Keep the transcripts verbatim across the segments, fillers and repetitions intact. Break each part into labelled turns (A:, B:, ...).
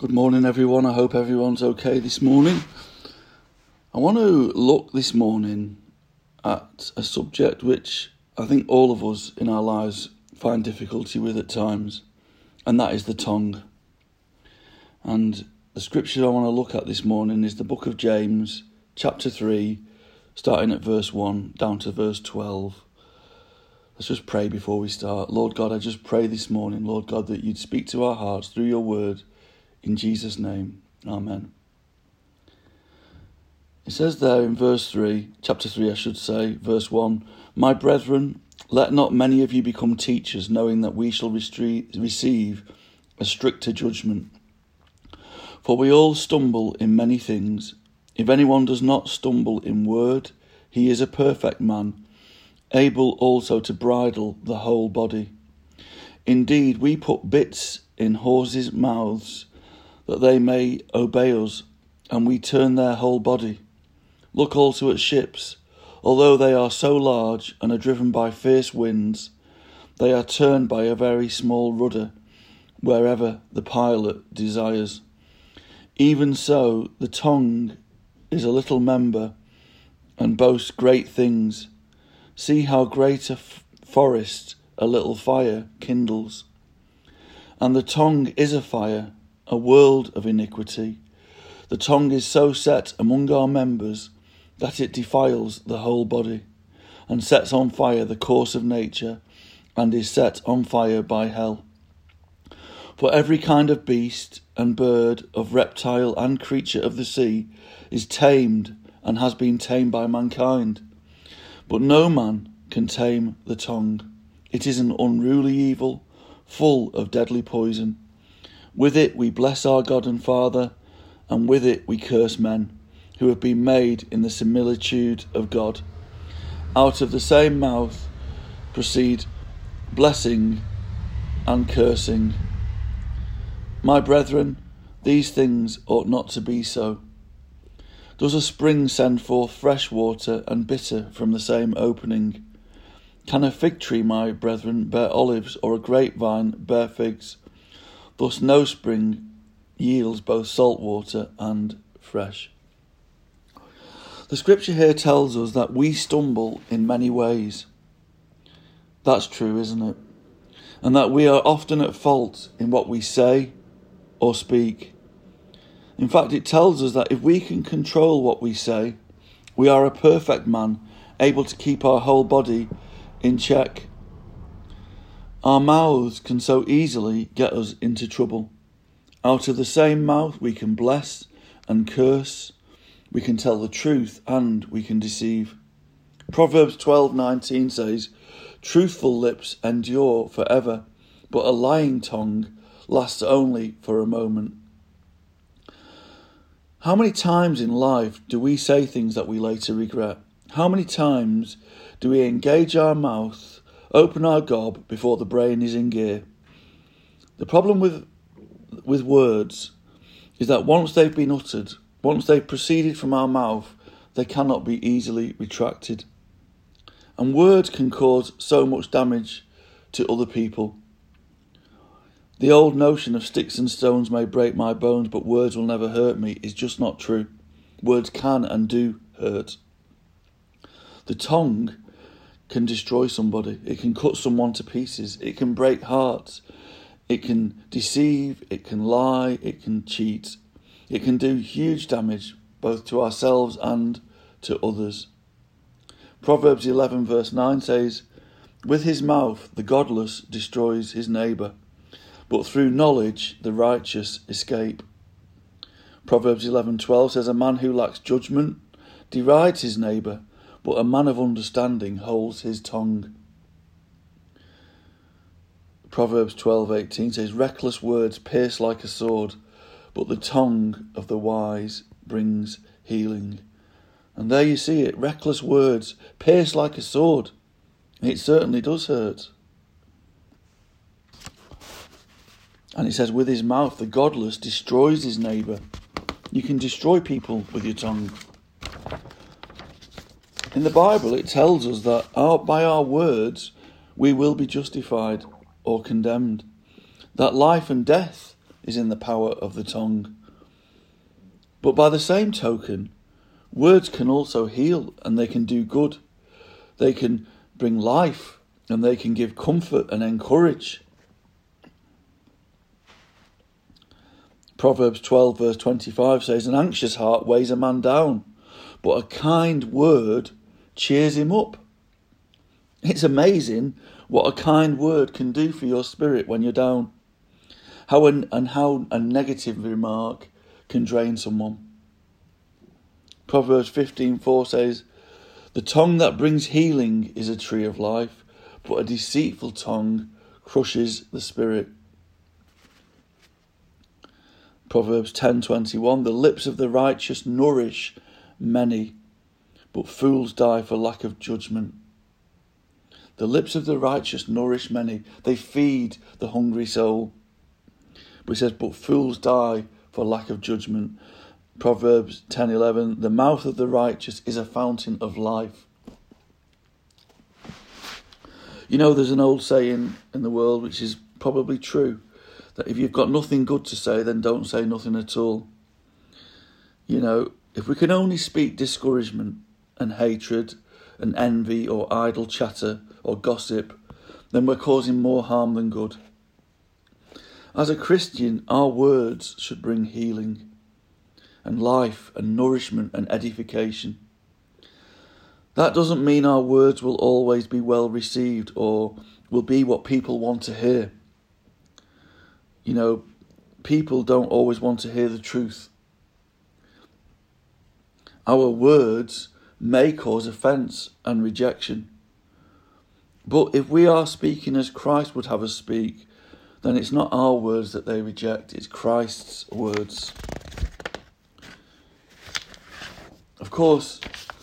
A: Good morning, everyone. I hope everyone's okay this morning. I want to look this morning at a subject which I think all of us in our lives find difficulty with at times, and that is the tongue. And the scripture I want to look at this morning is the book of James, chapter three, starting at verse one down to verse twelve. Let's just pray before we start. Lord God, I just pray this morning, Lord God, that you'd speak to our hearts through your word. In Jesus' name, amen. It says there in verse three, chapter three I should say, verse one, My brethren, let not many of you become teachers, knowing that we shall restre- receive a stricter judgment. For we all stumble in many things. If anyone does not stumble in word, he is a perfect man, able also to bridle the whole body. Indeed, we put bits in horses' mouths, that they may obey us, and we turn their whole body. Look also at ships. Although they are so large and are driven by fierce winds, they are turned by a very small rudder, wherever the pilot desires. Even so, the tongue is a little member, and boasts great things. See how great a f- forest a little fire kindles. And the tongue is a fire, a world of iniquity. The tongue is so set among our members that it defiles the whole body, and sets on fire the course of nature, and is set on fire by hell. For every kind of beast and bird, of reptile and creature of the sea, is tamed and has been tamed by mankind. But no man can tame the tongue. It is an unruly evil, full of deadly poison. With it we bless our God and Father, and with it we curse men, who have been made in the similitude of God. Out of the same mouth proceed blessing and cursing. My brethren, these things ought not to be so. Does a spring send forth fresh water and bitter from the same opening? Can a fig tree, my brethren, bear olives, or a grapevine bear figs? Thus no spring yields both salt water and fresh. The scripture here tells us that we stumble in many ways. That's true, isn't it? And that we are often at fault in what we say or speak. In fact, it tells us that if we can control what we say, we are a perfect man, able to keep our whole body in check. Our mouths can so easily get us into trouble. Out of the same mouth we can bless and curse, we can tell the truth and we can deceive. Proverbs twelve nineteen says, Truthful lips endure forever, but a lying tongue lasts only for a moment. How many times in life do we say things that we later regret? How many times do we engage our mouth, open our gob before the brain is in gear? The problem with with words is that once they've been uttered, once they've proceeded from our mouth, they cannot be easily retracted. And words can cause so much damage to other people. The old notion of sticks and stones may break my bones, but words will never hurt me is just not true. Words can and do hurt. The tongue can destroy somebody. It can cut someone to pieces. It can break hearts. It can deceive. It can lie. It can cheat. It can do huge damage both to ourselves and to others. Proverbs eleven verse nine says, With his mouth the godless destroys his neighbour, but through knowledge the righteous escape. Proverbs eleven twelve says, A man who lacks judgment derides his neighbour, but a man of understanding holds his tongue. Proverbs twelve eighteen says, Reckless words pierce like a sword, but the tongue of the wise brings healing. And there you see it, reckless words pierce like a sword. It certainly does hurt. And it says, with his mouth the godless destroys his neighbour. You can destroy people with your tongue. In the Bible, it tells us that our, by our words we will be justified or condemned, that life and death is in the power of the tongue. But by the same token, words can also heal and they can do good. They can bring life and they can give comfort and encourage. Proverbs twelve verse twenty-five says, an anxious heart weighs a man down, but a kind word cheers him up. It's amazing what a kind word can do for your spirit when you're down. How an, and how a negative remark can drain someone. Proverbs fifteen four says, the tongue that brings healing is a tree of life, but a deceitful tongue crushes the spirit. Proverbs ten twenty-one, the lips of the righteous nourish many, but fools die for lack of judgment. The lips of the righteous nourish many. They feed the hungry soul. But it says, but fools die for lack of judgment. Proverbs ten eleven, the mouth of the righteous is a fountain of life. You know, there's an old saying in the world which is probably true, that if you've got nothing good to say, then don't say nothing at all. You know, if we can only speak discouragement and hatred and envy or idle chatter or gossip, then we're causing more harm than good. As a Christian, our words should bring healing and life and nourishment and edification. That doesn't mean our words will always be well received or will be what people want to hear. You know, people don't always want to hear the truth. Our words may cause offence and rejection. But if we are speaking as Christ would have us speak, then it's not our words that they reject, it's Christ's words. Of course,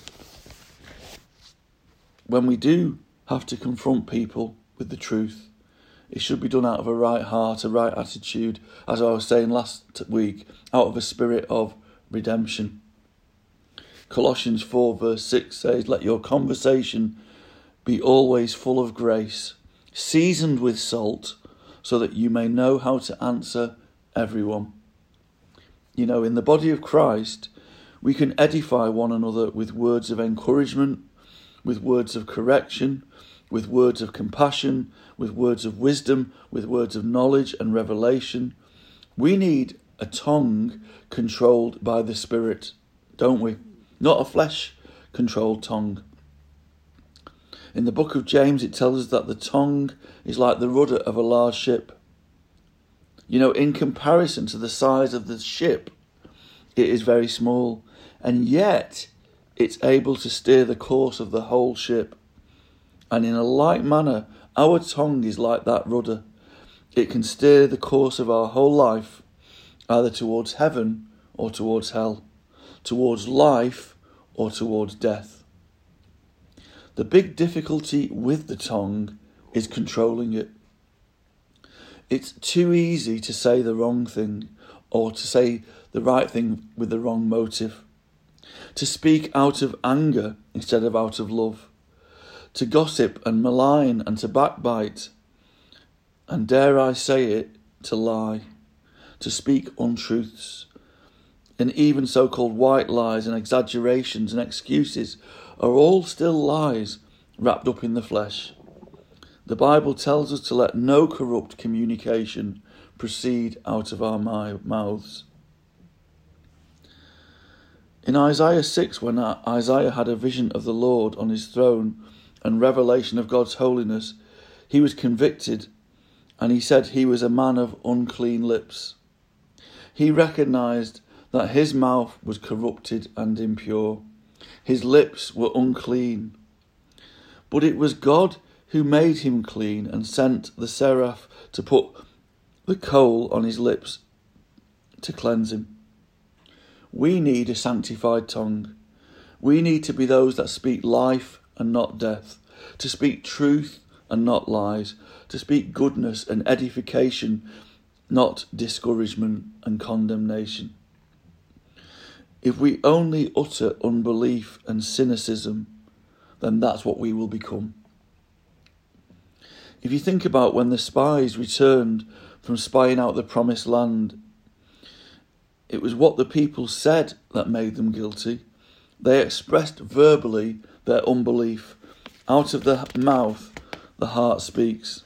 A: when we do have to confront people with the truth, it should be done out of a right heart, a right attitude, as I was saying last week, out of a spirit of redemption. Colossians four verse six says, let your conversation be always full of grace, seasoned with salt, so that you may know how to answer everyone. You know, in the body of Christ, we can edify one another with words of encouragement, with words of correction, with words of compassion, with words of wisdom, with words of knowledge and revelation. We need a tongue controlled by the Spirit, don't we? Not a flesh-controlled tongue. In the book of James, it tells us that the tongue is like the rudder of a large ship. You know, in comparison to the size of the ship, it is very small, and yet it's able to steer the course of the whole ship. And in a like manner, our tongue is like that rudder. It can steer the course of our whole life, either towards heaven or towards hell, towards life or towards death. The big difficulty with the tongue is controlling it. It's too easy to say the wrong thing or to say the right thing with the wrong motive, to speak out of anger instead of out of love, to gossip and malign and to backbite, and dare I say it, to lie, to speak untruths, and even so-called white lies and exaggerations and excuses are all still lies wrapped up in the flesh. The Bible tells us to let no corrupt communication proceed out of our mouths. In Isaiah six, when Isaiah had a vision of the Lord on his throne and revelation of God's holiness, he was convicted, and he said he was a man of unclean lips. He recognised that his mouth was corrupted and impure. His lips were unclean. But it was God who made him clean and sent the seraph to put the coal on his lips to cleanse him. We need a sanctified tongue. We need to be those that speak life and not death, to speak truth and not lies, to speak goodness and edification, not discouragement and condemnation. If we only utter unbelief and cynicism, then that's what we will become. If you think about when the spies returned from spying out the promised land. It was what the people said that made them guilty. They expressed verbally their unbelief. Out of the mouth, the heart speaks.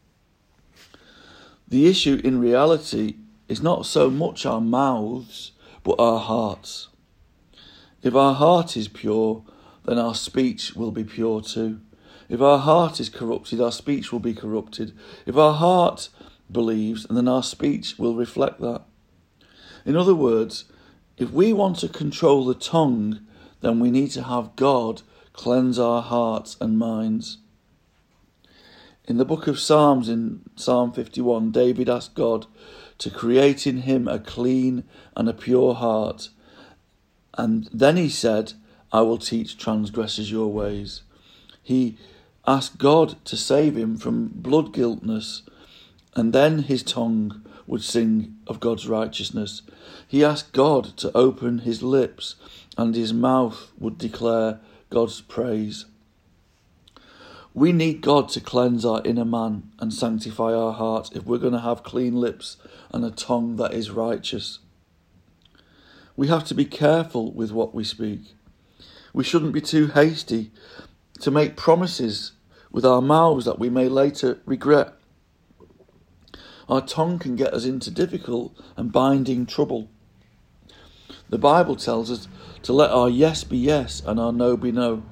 A: The issue in reality is not so much our mouths, but our hearts. If our heart is pure, then our speech will be pure too. If our heart is corrupted, our speech will be corrupted. If our heart believes, then our speech will reflect that. In other words, if we want to control the tongue, then we need to have God cleanse our hearts and minds. In the book of Psalms, in Psalm fifty-one, David asked God to create in him a clean and a pure heart. And then he said, I will teach transgressors your ways. He asked God to save him from blood guiltness, and then his tongue would sing of God's righteousness. He asked God to open his lips, and his mouth would declare God's praise. We need God to cleanse our inner man and sanctify our hearts if we're going to have clean lips and a tongue that is righteous. We have to be careful with what we speak. We shouldn't be too hasty to make promises with our mouths that we may later regret. Our tongue can get us into difficult and binding trouble. The Bible tells us to let our yes be yes and our no be no.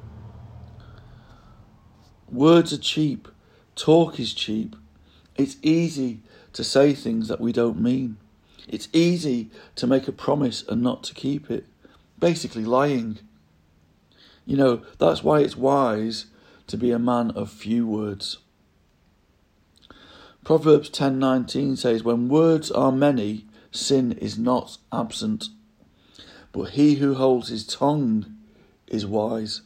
A: Words are cheap. Talk is cheap. It's easy to say things that we don't mean. It's easy to make a promise and not to keep it. Basically lying. You know, that's why it's wise to be a man of few words. Proverbs ten nineteen says, when words are many, sin is not absent. But he who holds his tongue is wise.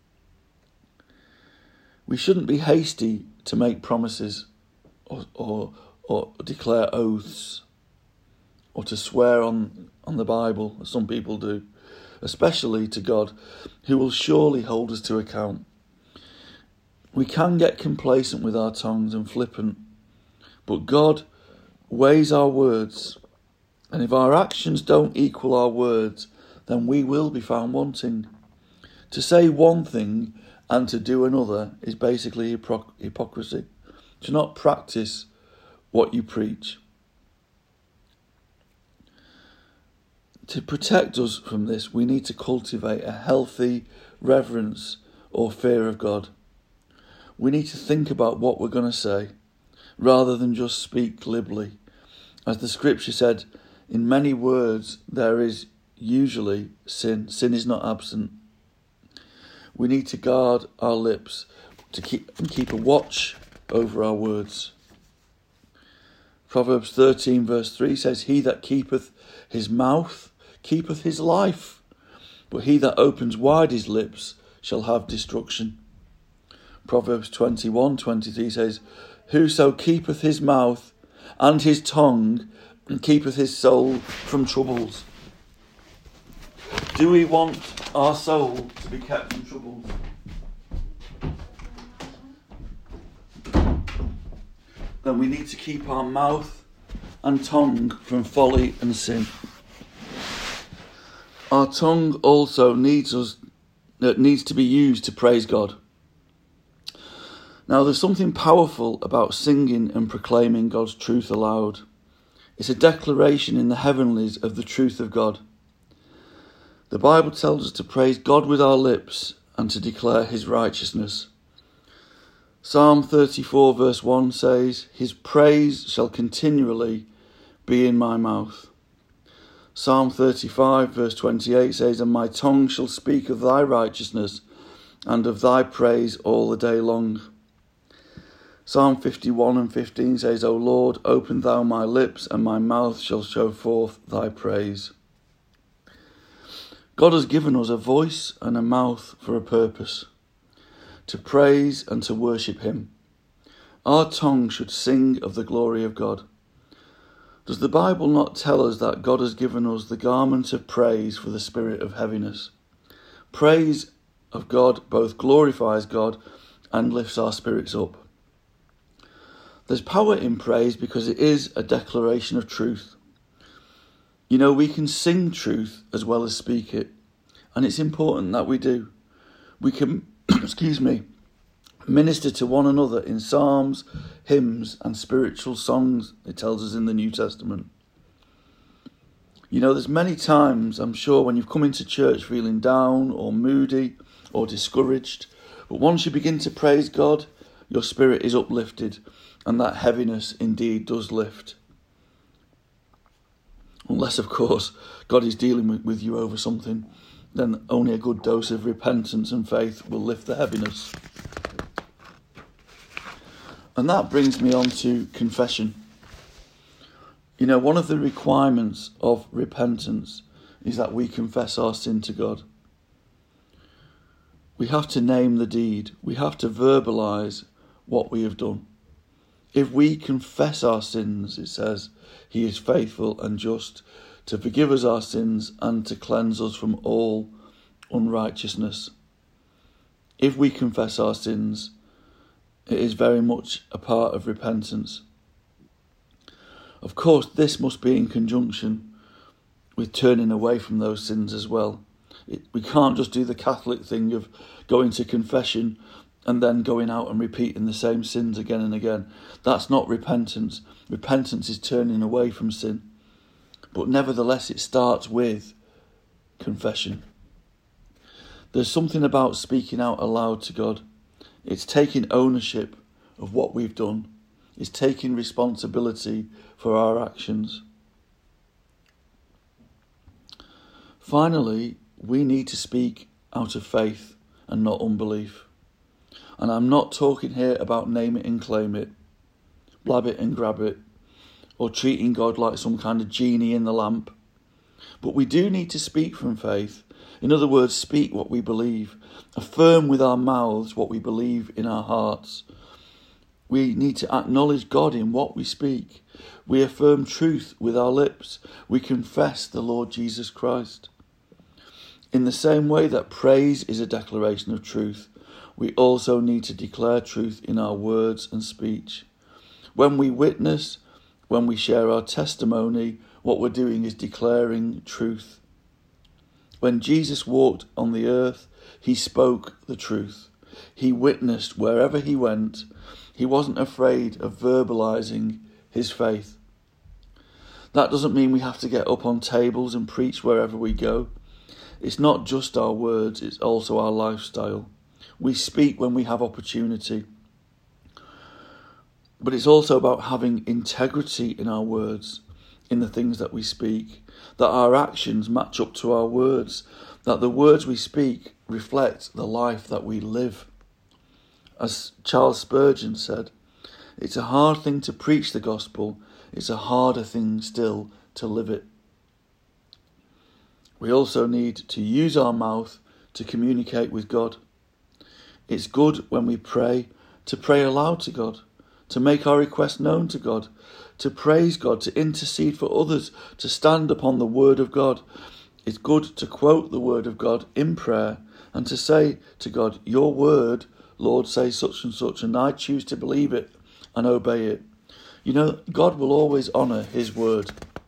A: We shouldn't be hasty to make promises or, or, or declare oaths or to swear on, on the Bible, as some people do, especially to God, who will surely hold us to account. We can get complacent with our tongues and flippant, but God weighs our words, and if our actions don't equal our words, then we will be found wanting. To say one thing and to do another is basically hypocr- hypocrisy. To not practice what you preach. To protect us from this, we need to cultivate a healthy reverence or fear of God. We need to think about what we're going to say, rather than just speak glibly. As the scripture said, in many words there is usually sin. Sin is not absent. We need to guard our lips to keep and keep a watch over our words. Proverbs thirteen verse three says, he that keepeth his mouth keepeth his life, but he that opens wide his lips shall have destruction. Proverbs twenty-one twenty-three says, whoso keepeth his mouth and his tongue and keepeth his soul from troubles. Do we want our soul to be kept from troubles? Then we need to keep our mouth and tongue from folly and sin. Our tongue also needs us that needs to be used to praise God. Now, there's something powerful about singing and proclaiming God's truth aloud. It's a declaration in the heavenlies of the truth of God. The Bible tells us to praise God with our lips and to declare his righteousness. Psalm thirty-four verse one says, his praise shall continually be in my mouth. Psalm thirty-five verse twenty-eight says, and my tongue shall speak of thy righteousness and of thy praise all the day long. Psalm fifty-one and fifteen says, O Lord, open thou my lips, and my mouth shall show forth thy praise. God has given us a voice and a mouth for a purpose, to praise and to worship him. Our tongue should sing of the glory of God. Does the Bible not tell us that God has given us the garment of praise for the spirit of heaviness? Praise of God both glorifies God and lifts our spirits up. There's power in praise because it is a declaration of truth. You know, we can sing truth as well as speak it, and it's important that we do. We can, excuse me, minister to one another in psalms, hymns and spiritual songs, it tells us in the New Testament. You know, there's many times, I'm sure, when you've come into church feeling down or moody or discouraged, but once you begin to praise God, your spirit is uplifted, and that heaviness indeed does lift. Unless, of course, God is dealing with, with you over something, then only a good dose of repentance and faith will lift the heaviness. And that brings me on to confession. You know, one of the requirements of repentance is that we confess our sin to God. We have to name the deed. We have to verbalise what we have done. If we confess our sins, it says, he is faithful and just to forgive us our sins and to cleanse us from all unrighteousness. If we confess our sins, it is very much a part of repentance. Of course, this must be in conjunction with turning away from those sins as well. It, we can't just do the Catholic thing of going to confession and then going out and repeating the same sins again and again. That's not repentance. Repentance is turning away from sin. But nevertheless, it starts with confession. There's something about speaking out aloud to God. It's taking ownership of what we've done. It's taking responsibility for our actions. Finally, we need to speak out of faith and not unbelief. And I'm not talking here about name it and claim it, blab it and grab it, or treating God like some kind of genie in the lamp. But we do need to speak from faith. In other words, speak what we believe. Affirm with our mouths what we believe in our hearts. We need to acknowledge God in what we speak. We affirm truth with our lips. We confess the Lord Jesus Christ. In the same way that praise is a declaration of truth, we also need to declare truth in our words and speech. When we witness, when we share our testimony, what we're doing is declaring truth. When Jesus walked on the earth, he spoke the truth. He witnessed wherever he went. He wasn't afraid of verbalising his faith. That doesn't mean we have to get up on tables and preach wherever we go. It's not just our words, it's also our lifestyle. We speak when we have opportunity. But it's also about having integrity in our words, in the things that we speak, that our actions match up to our words, that the words we speak reflect the life that we live. As Charles Spurgeon said, it's a hard thing to preach the gospel, it's a harder thing still to live it. We also need to use our mouth to communicate with God. It's good when we pray to pray aloud to God, to make our requests known to God, to praise God, to intercede for others, to stand upon the word of God. It's good to quote the word of God in prayer and to say to God, your word, Lord, say such and such, and I choose to believe it and obey it. You know, God will always honour his word.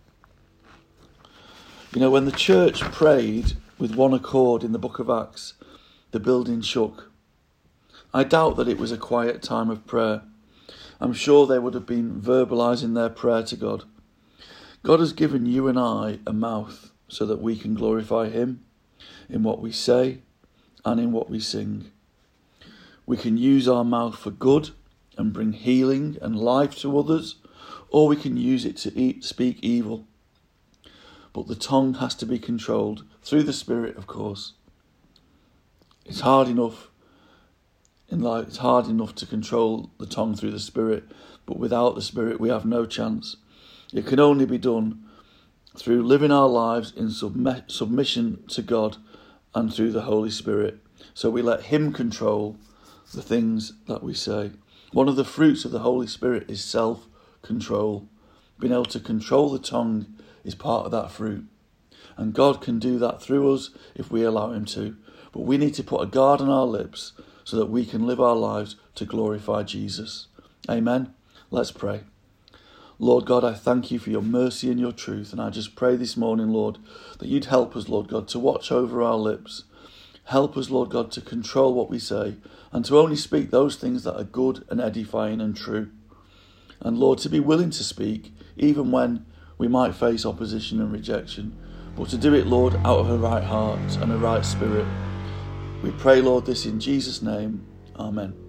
A: You know, when the church prayed with one accord in the book of Acts, the building shook. I doubt that it was a quiet time of prayer. I'm sure they would have been verbalising their prayer to God. God has given you and I a mouth so that we can glorify him in what we say and in what we sing. We can use our mouth for good and bring healing and life to others, or we can use it to eat, speak evil. But the tongue has to be controlled through the Spirit, of course. It's hard enough in life, it's hard enough to control the tongue through the Spirit, but without the Spirit we have no chance. It can only be done through living our lives in submi- submission to God and through the Holy Spirit. So we let him control the things that we say. One of the fruits of the Holy Spirit is self-control. Being able to control the tongue is part of that fruit. And God can do that through us if we allow him to. But we need to put a guard on our lips so that we can live our lives to glorify Jesus. Amen. Let's pray. Lord God, I thank you for your mercy and your truth, and I just pray this morning, Lord, that you'd help us, Lord God, to watch over our lips. Help us, Lord God, to control what we say and to only speak those things that are good and edifying and true. And Lord, to be willing to speak, even when we might face opposition and rejection, but to do it, Lord, out of a right heart and a right spirit. We pray, Lord, this in Jesus' name. Amen.